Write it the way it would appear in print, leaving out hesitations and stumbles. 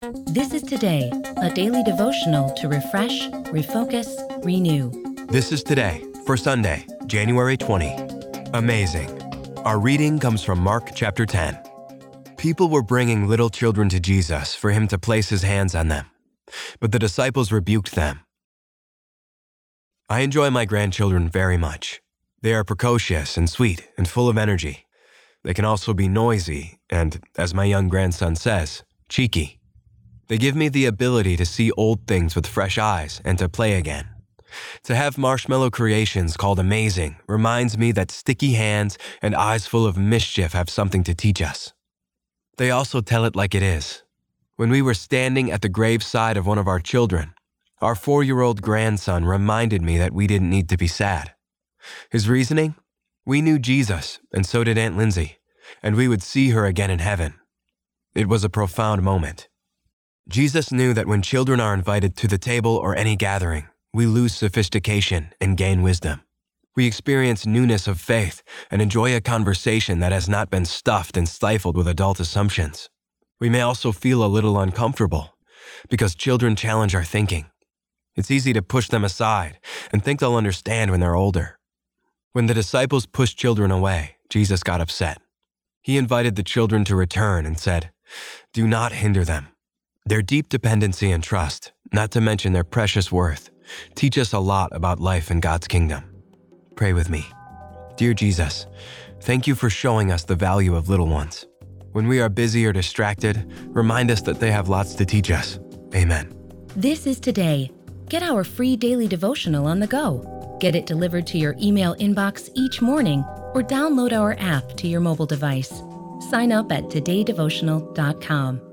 This is Today, a daily devotional to refresh, refocus, renew. This is Today for Sunday, January 20. Amazing. Our reading comes from Mark chapter 10. People were bringing little children to Jesus for him to place his hands on them, but the disciples rebuked them. I enjoy my grandchildren very much. They are precocious and sweet and full of energy. They can also be noisy and, as my young grandson says, cheeky. They give me the ability to see old things with fresh eyes and to play again. To have marshmallow creations called amazing reminds me that sticky hands and eyes full of mischief have something to teach us. They also tell it like it is. When we were standing at the graveside of one of our children, our 4-year-old grandson reminded me that we didn't need to be sad. His reasoning? We knew Jesus, and so did Aunt Lindsay, and we would see her again in heaven. It was a profound moment. Jesus knew that when children are invited to the table or any gathering, we lose sophistication and gain wisdom. We experience newness of faith and enjoy a conversation that has not been stuffed and stifled with adult assumptions. We may also feel a little uncomfortable because children challenge our thinking. It's easy to push them aside and think they'll understand when they're older. When the disciples pushed children away, Jesus got upset. He invited the children to return and said, "Do not hinder them. Their deep dependency and trust, not to mention their precious worth, teach us a lot about life in God's kingdom." Pray with me. Dear Jesus, thank you for showing us the value of little ones. When we are busy or distracted, remind us that they have lots to teach us. Amen. This is Today. Get our free daily devotional on the go. Get it delivered to your email inbox each morning or download our app to your mobile device. Sign up at todaydevotional.com.